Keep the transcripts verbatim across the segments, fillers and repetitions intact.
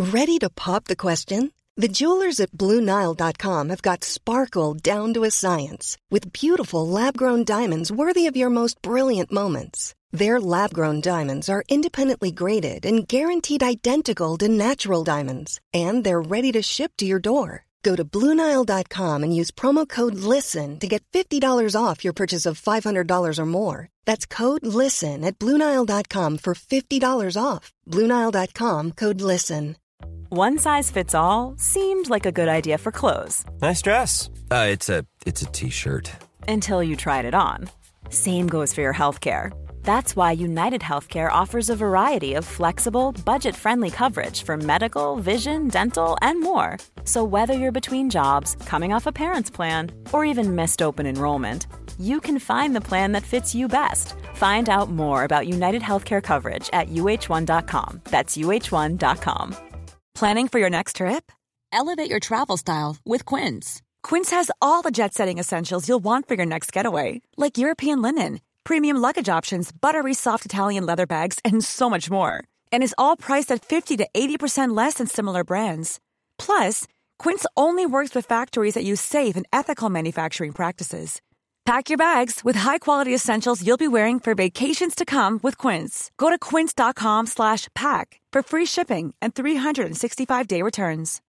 Ready to pop the question? The jewelers at Blue Nile dot com have got sparkle down to a science with beautiful lab-grown diamonds worthy of your most brilliant moments. Their lab-grown diamonds are independently graded and guaranteed identical to natural diamonds, and they're ready to ship to your door. Go to Blue Nile dot com and use promo code LISTEN to get fifty dollars off your purchase of five hundred dollars or more. That's code LISTEN at Blue Nile dot com for fifty dollars off. Blue Nile dot com, code LISTEN. One size fits all seemed like a good idea for clothes. Nice dress. Uh, it's a it's a t-shirt. Until you tried it on. Same goes for your healthcare. That's why United Healthcare offers a variety of flexible, budget-friendly coverage for medical, vision, dental, and more. So whether you're between jobs, coming off a parent's plan, or even missed open enrollment, you can find the plan that fits you best. Find out more about United Healthcare coverage at U H one dot com. That's U H one dot com. Planning for your next trip? Elevate your travel style with Quince. Quince has all the jet-setting essentials you'll want for your next getaway, like European linen, premium luggage options, buttery soft Italian leather bags, and so much more. And is all priced at fifty to eighty percent less than similar brands. Plus, Quince only works with factories that use safe and ethical manufacturing practices. Pack your bags with high-quality essentials you'll be wearing for vacations to come with Quince. Go to quince dot com slash pack for free shipping and three sixty-five day returns.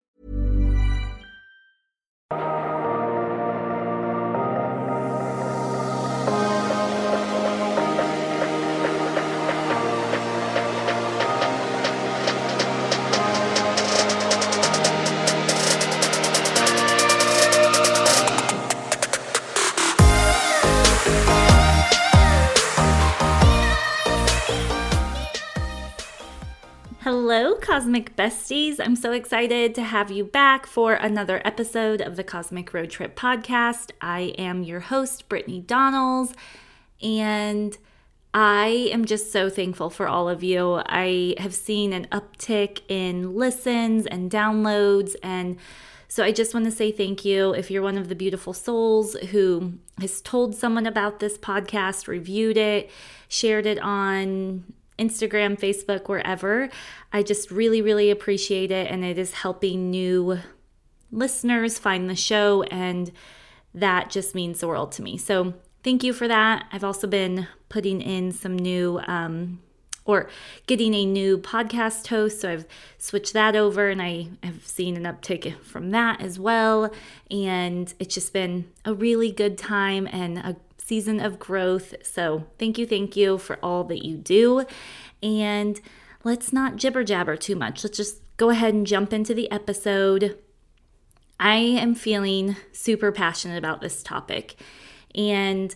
Hello, Cosmic Besties. I'm so excited to have you back for another episode of the Cosmic Road Trip Podcast. I am your host, Brittany Donnells, and I am just so thankful for all of you. I have seen an uptick in listens and downloads, and so I just want to say thank you. If you're one of the beautiful souls who has told someone about this podcast, reviewed it, shared it on Instagram, Facebook, wherever, I just really, really appreciate it, and it is helping new listeners find the show, and that just means the world to me. So thank you for that. I've also been putting in some new, um, or getting a new podcast host, so I've switched that over, and I have seen an uptick from that as well, and it's just been a really good time and a season of growth. So thank you, thank you for all that you do. And let's not jibber jabber too much. Let's just go ahead and jump into the episode. I am feeling super passionate about this topic, and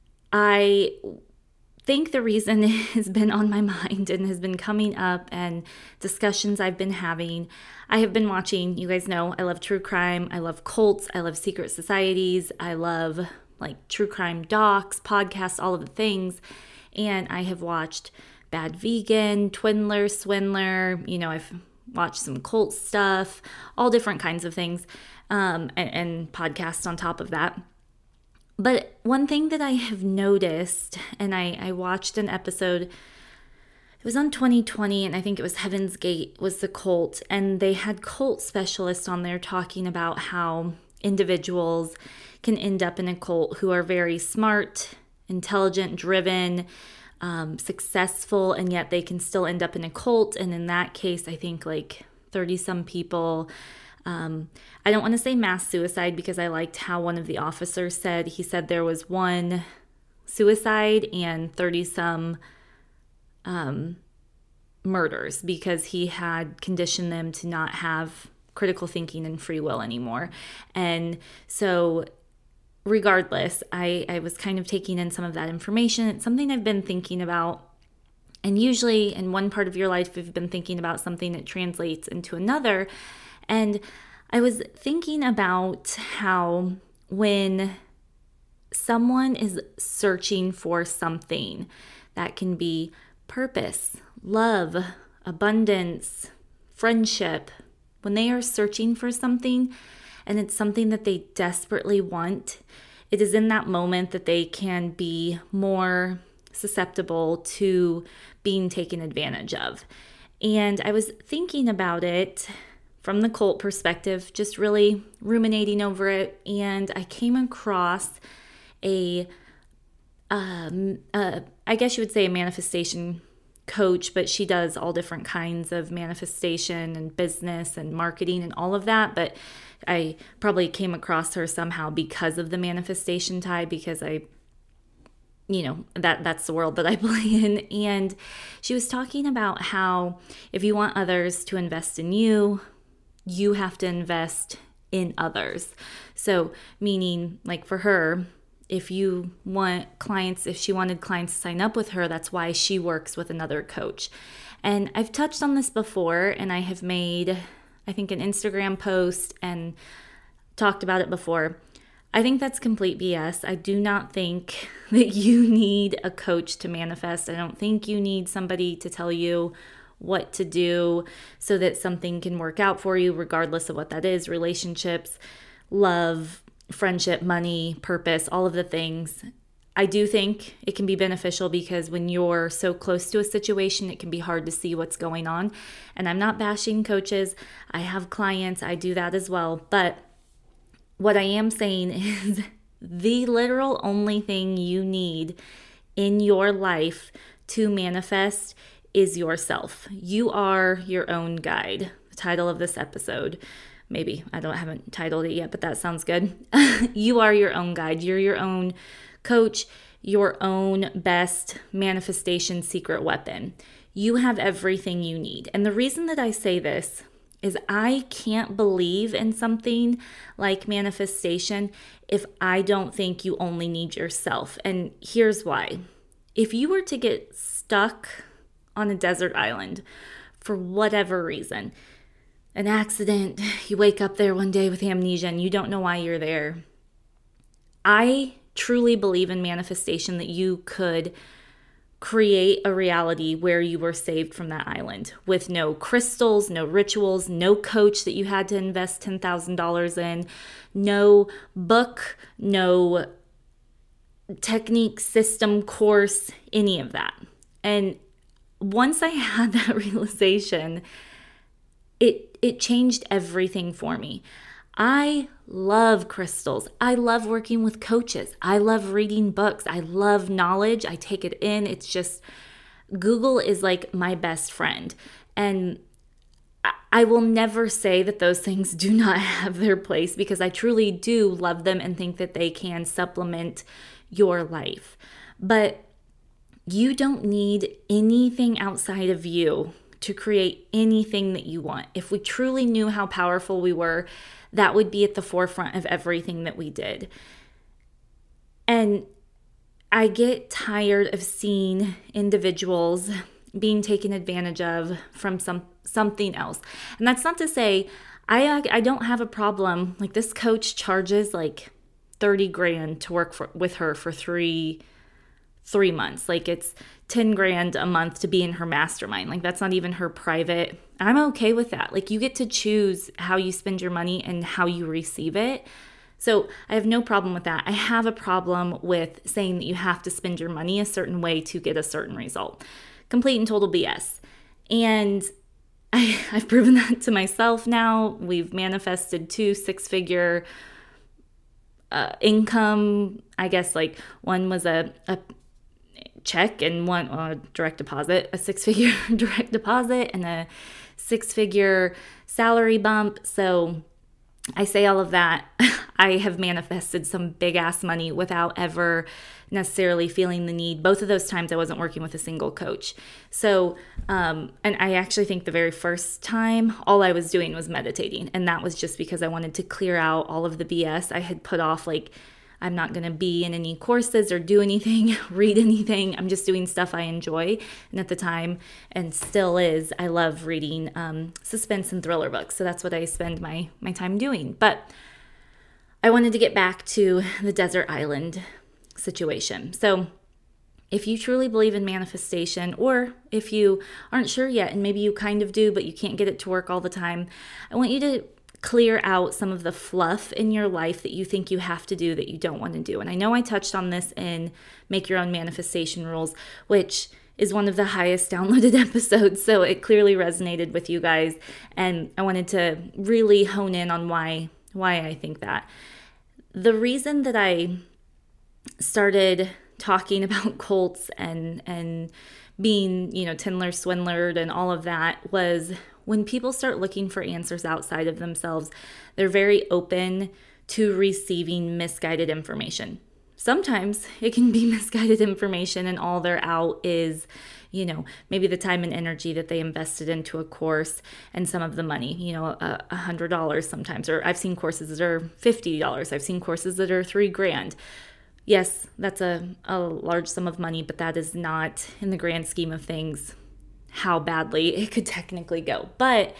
I think the reason it has been on my mind and has been coming up and discussions I've been having, I have been watching, you guys know, I love true crime, I love cults, I love secret societies, I love like true crime docs, podcasts, all of the things. And I have watched Bad Vegan, Twindler, Swindler, you know, I've watched some cult stuff, all different kinds of things, um, and, and podcasts on top of that. But one thing that I have noticed, and I, I watched an episode, it was on twenty twenty, and I think it was Heaven's Gate was the cult, and they had cult specialists on there talking about how individuals can end up in a cult who are very smart, intelligent, driven, um, successful, and yet they can still end up in a cult. And in that case, I think like thirty some people, um, I don't want to say mass suicide because I liked how one of the officers said, he said there was one suicide and thirty some um, murders because he had conditioned them to not have critical thinking and free will anymore. And so regardless, I, I was kind of taking in some of that information. It's something I've been thinking about. And usually in one part of your life, you've been thinking about something that translates into another. And I was thinking about how when someone is searching for something that can be purpose, love, abundance, friendship, when they are searching for something and it's something that they desperately want, it is in that moment that they can be more susceptible to being taken advantage of. And I was thinking about it from the cult perspective, just really ruminating over it. And I came across a, um, uh, I guess you would say a manifestation coach, but she does all different kinds of manifestation and business and marketing and all of that. But I probably came across her somehow because of the manifestation tie, because I, you know, that that's the world that I play in. And she was talking about how if you want others to invest in you, you have to invest in others. So meaning, like for her, if you want clients, if she wanted clients to sign up with her, that's why she works with another coach. And I've touched on this before, and I have made, I think, an Instagram post and talked about it before. I think that's complete B S. I do not think that you need a coach to manifest. I don't think you need somebody to tell you what to do so that something can work out for you, regardless of what that is: relationships, love, friendship, money, purpose, all of the things. I do think it can be beneficial because when you're so close to a situation, it can be hard to see what's going on. And I'm not bashing coaches. I have clients. I do that as well. But what I am saying is the literal only thing you need in your life to manifest is yourself. You are your own guide. The title of this episode. Maybe, I don't haven't titled it yet, but that sounds good. You are your own guide. You're your own coach, your own best manifestation secret weapon. You have everything you need. And the reason that I say this is I can't believe in something like manifestation if I don't think you only need yourself. And here's why. If you were to get stuck on a desert island for whatever reason, an accident, you wake up there one day with amnesia and you don't know why you're there. I truly believe in manifestation that you could create a reality where you were saved from that island with no crystals, no rituals, no coach that you had to invest ten thousand dollars in, no book, no technique, system, course, any of that. And once I had that realization, it it changed everything for me. I love crystals. I love working with coaches. I love reading books. I love knowledge. I take it in. It's just, Google is like my best friend. And I will never say that those things do not have their place, because I truly do love them and think that they can supplement your life. But you don't need anything outside of you to create anything that you want. If we truly knew how powerful we were, that would be at the forefront of everything that we did. And I get tired of seeing individuals being taken advantage of from some something else. And that's not to say I I don't have a problem. Like, this coach charges like thirty grand to work for, with her for three three months. Like, it's ten grand a month to be in her mastermind. Like, that's not even her private. I'm okay with that. Like, you get to choose how you spend your money and how you receive it. So I have no problem with that. I have a problem with saying that you have to spend your money a certain way to get a certain result. Complete and total B S. And I, I've proven that to myself now. We've manifested two six-figure uh, income. I guess like one was a, a check and one uh, direct deposit, a six-figure direct deposit and a six-figure salary bump. So I say all of that. I have manifested some big ass money without ever necessarily feeling the need. Both of those times I wasn't working with a single coach. So, um, and I actually think the very first time all I was doing was meditating. And that was just because I wanted to clear out all of the B S I had put off. Like, I'm not going to be in any courses or do anything, read anything. I'm just doing stuff I enjoy. And at the time, and still is, I love reading um, suspense and thriller books. So that's what I spend my, my time doing. But I wanted to get back to the desert island situation. So if you truly believe in manifestation, or if you aren't sure yet, and maybe you kind of do, but you can't get it to work all the time, I want you to clear out some of the fluff in your life that you think you have to do that you don't want to do. And I know I touched on this in Make Your Own Manifestation Rules, which is one of the highest downloaded episodes, so it clearly resonated with you guys, and I wanted to really hone in on why why I think that. The reason that I started talking about cults and and being, you know, Tindler swindlered and all of that was when people start looking for answers outside of themselves, they're very open to receiving misguided information. Sometimes it can be misguided information and all they're out is, you know, maybe the time and energy that they invested into a course and some of the money, you know, a, a hundred dollars sometimes, or I've seen courses that are fifty dollars. I've seen courses that are three grand. Yes, that's a, a large sum of money, but that is not, in the grand scheme of things, how badly it could technically go. But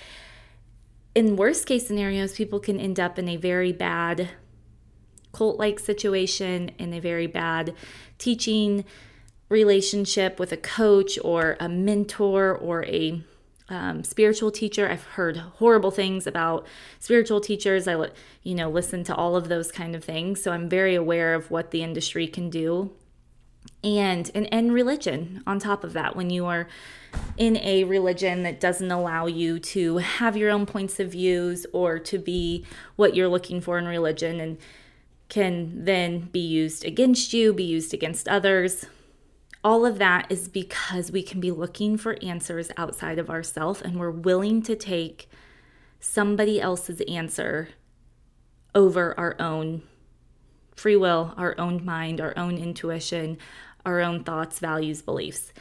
in worst case scenarios, people can end up in a very bad cult-like situation, in a very bad teaching relationship with a coach or a mentor or a um, spiritual teacher. I've heard horrible things about spiritual teachers. I, you know, listen to all of those kind of things. So I'm very aware of what the industry can do. And, and, and religion on top of that, when you are in a religion that doesn't allow you to have your own points of views or to be what you're looking for in religion, and can then be used against you, be used against others. All of that is because we can be looking for answers outside of ourselves, and we're willing to take somebody else's answer over our own free will, our own mind, our own intuition, our own thoughts, values, beliefs.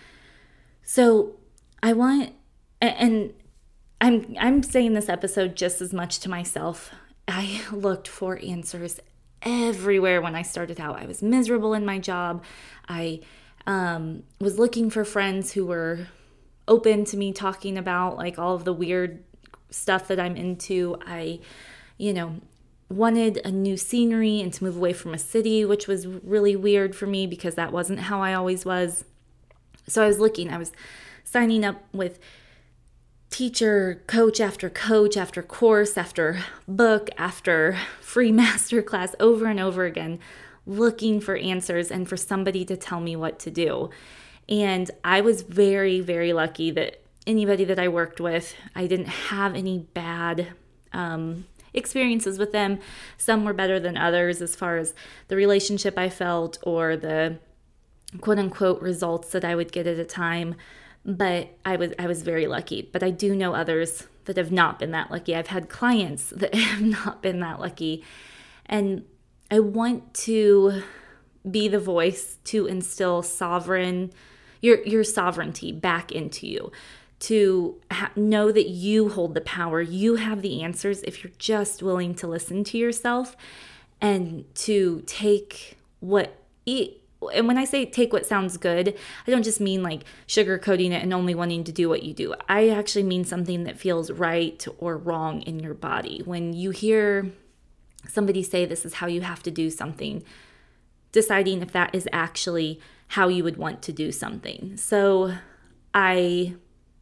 So I want, and I'm I'm saying this episode just as much to myself. I looked for answers everywhere when I started out. I was miserable in my job. I um, was looking for friends who were open to me talking about like all of the weird stuff that I'm into. I, you know, wanted a new scenery and to move away from a city, which was really weird for me because that wasn't how I always was. So I was looking, I was signing up with teacher, coach after coach, after course, after book, after free masterclass over and over again, looking for answers and for somebody to tell me what to do. And I was very, very lucky that anybody that I worked with, I didn't have any bad um, experiences with them. Some were better than others as far as the relationship I felt or the quote unquote results that I would get at a time. But I was I was very lucky. But I do know others that have not been that lucky. I've had clients that have not been that lucky. And I want to be the voice to instill sovereign, your your sovereignty back into you. To ha- know that you hold the power. You have the answers if you're just willing to listen to yourself and to take what... E- And when I say take what sounds good, I don't just mean like sugarcoating it and only wanting to do what you do. I actually mean something that feels right or wrong in your body. When you hear somebody say this is how you have to do something, deciding if that is actually how you would want to do something. So I,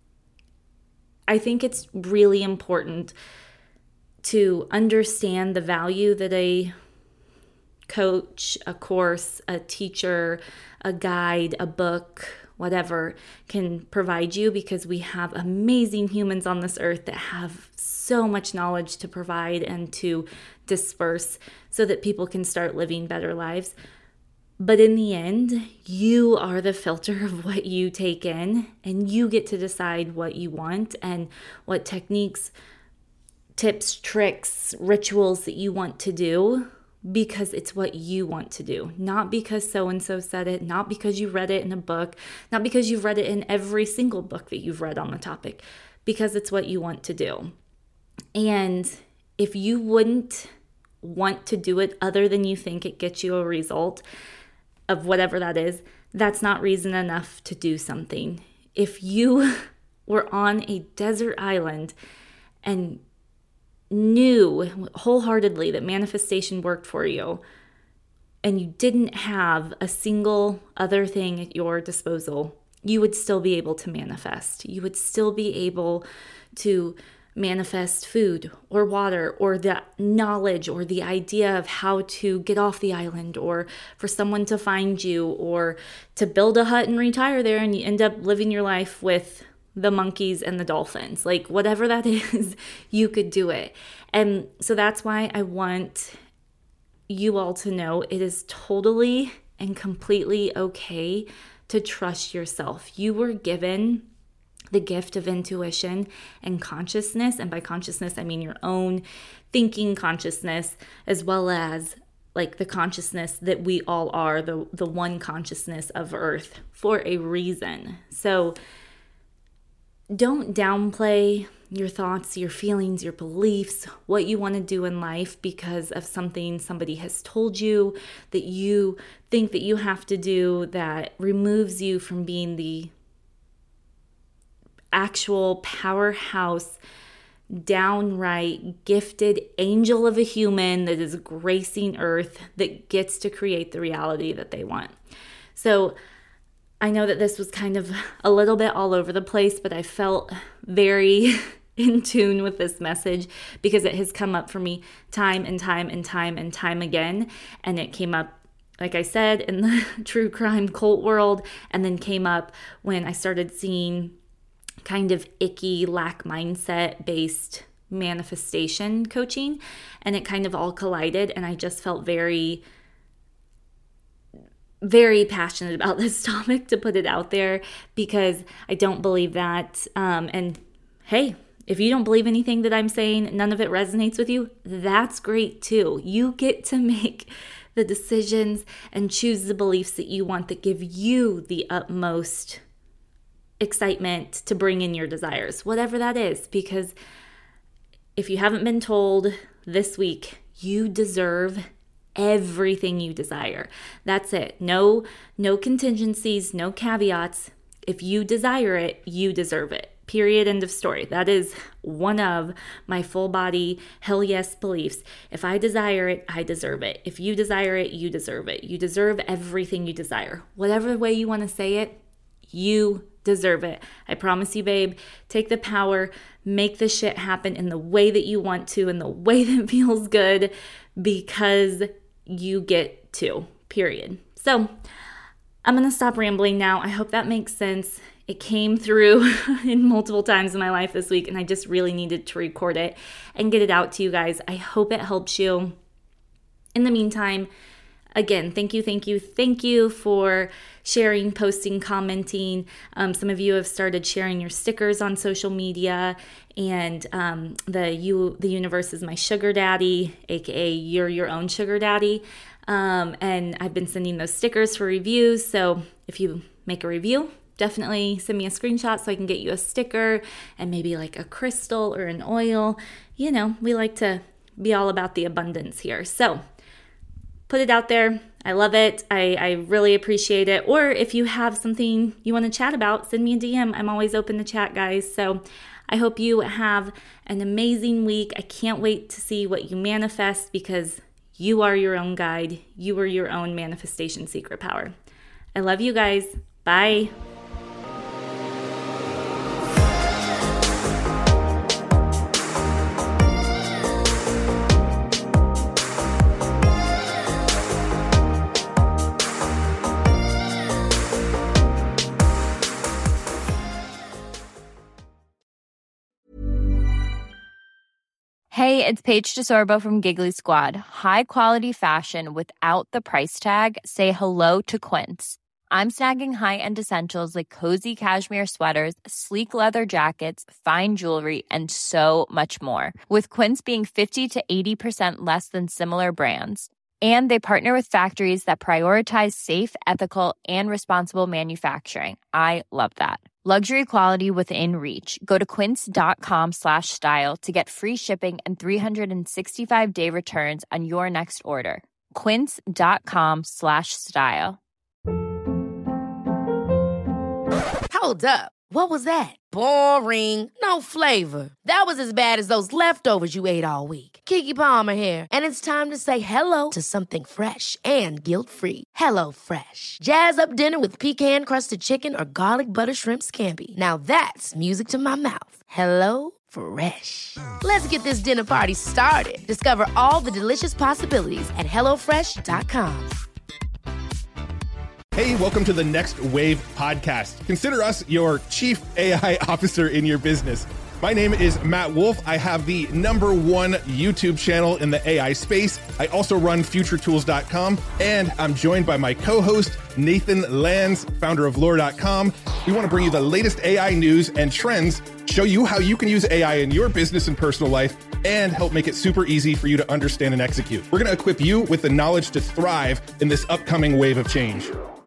I think it's really important to understand the value that a coach, a course, a teacher, a guide, a book, whatever can provide you, because we have amazing humans on this earth that have so much knowledge to provide and to disperse so that people can start living better lives. But in the end, you are the filter of what you take in, and you get to decide what you want and what techniques, tips, tricks, rituals that you want to do. Because it's what you want to do, not because so-and-so said it, not because you read it in a book, not because you've read it in every single book that you've read on the topic, because it's what you want to do. And if you wouldn't want to do it other than you think it gets you a result of whatever that is, that's not reason enough to do something. If you were on a desert island and knew wholeheartedly that manifestation worked for you, and you didn't have a single other thing at your disposal, you would still be able to manifest. You would still be able to manifest food or water or the knowledge or the idea of how to get off the island or for someone to find you or to build a hut and retire there and you end up living your life with the monkeys and the dolphins. Like whatever that is, you could do it. And so that's why I want you all to know it is totally and completely okay to trust yourself. You were given the gift of intuition and consciousness. And by consciousness, I mean your own thinking consciousness, as well as like the consciousness that we all are, the, the one consciousness of Earth for a reason. So don't downplay your thoughts, your feelings, your beliefs, what you want to do in life because of something somebody has told you that you think that you have to do that removes you from being the actual powerhouse, downright gifted angel of a human that is gracing Earth that gets to create the reality that they want. So I know that this was kind of a little bit all over the place, but I felt very in tune with this message because it has come up for me time and time and time and time again. And it came up, like I said, in the true crime cult world, and then came up when I started seeing kind of icky lack mindset based manifestation coaching, and it kind of all collided, and I just felt very very passionate about this topic to put it out there because I don't believe that. Um, and hey, if you don't believe anything that I'm saying, none of it resonates with you, that's great too. You get to make the decisions and choose the beliefs that you want that give you the utmost excitement to bring in your desires, whatever that is. Because if you haven't been told this week, you deserve everything you desire. That's it. No, no contingencies, no caveats. If you desire it, you deserve it. Period. End of story. That is one of my full body hell yes beliefs. If I desire it, I deserve it. If you desire it, you deserve it. You deserve everything you desire. Whatever way you want to say it, you deserve it. I promise you, babe. Take the power, make the shit happen in the way that you want to, in the way that feels good, because you get to, period. So I'm going to stop rambling now. I hope that makes sense. It came through in multiple times in my life this week, and I just really needed to record it and get it out to you guys. I hope it helps you. In the meantime, again, thank you, thank you, thank you for sharing, posting, commenting. Um, some of you have started sharing your stickers on social media, and um, the you the universe is my sugar daddy, aka you're your own sugar daddy. Um, and I've been sending those stickers for reviews. So if you make a review, definitely send me a screenshot so I can get you a sticker and maybe like a crystal or an oil. You know, we like to be all about the abundance here. So put it out there. I love it. I, I really appreciate it. Or if you have something you want to chat about, send me a D M. I'm always open to chat, guys. So I hope you have an amazing week. I can't wait to see what you manifest because you are your own guide. You are your own manifestation secret power. I love you guys. Bye. Hey, it's Paige DeSorbo from Giggly Squad. High quality fashion without the price tag. Say hello to Quince. I'm snagging high-end essentials like cozy cashmere sweaters, sleek leather jackets, fine jewelry, and so much more. With Quince being fifty to eighty percent less than similar brands. And they partner with factories that prioritize safe, ethical, and responsible manufacturing. I love that. Luxury quality within reach. Go to quince.com slash style to get free shipping and three sixty-five day returns on your next order. Quince.com slash style. Hold up. What was that? Boring. No flavor. That was as bad as those leftovers you ate all week. Keke Palmer here. And it's time to say hello to something fresh and guilt-free. Hello Fresh. Jazz up dinner with pecan-crusted chicken or garlic butter shrimp scampi. Now that's music to my mouth. Hello Fresh. Let's get this dinner party started. Discover all the delicious possibilities at hello fresh dot com. Hey, welcome to the Next Wave podcast. Consider us your chief A I officer in your business. My name is Matt Wolf. I have the number one YouTube channel in the A I space. I also run future tools dot com, and I'm joined by my co-host, Nathan Lands, founder of lore dot com. We want to bring you the latest A I news and trends, show you how you can use A I in your business and personal life, and help make it super easy for you to understand and execute. We're going to equip you with the knowledge to thrive in this upcoming wave of change.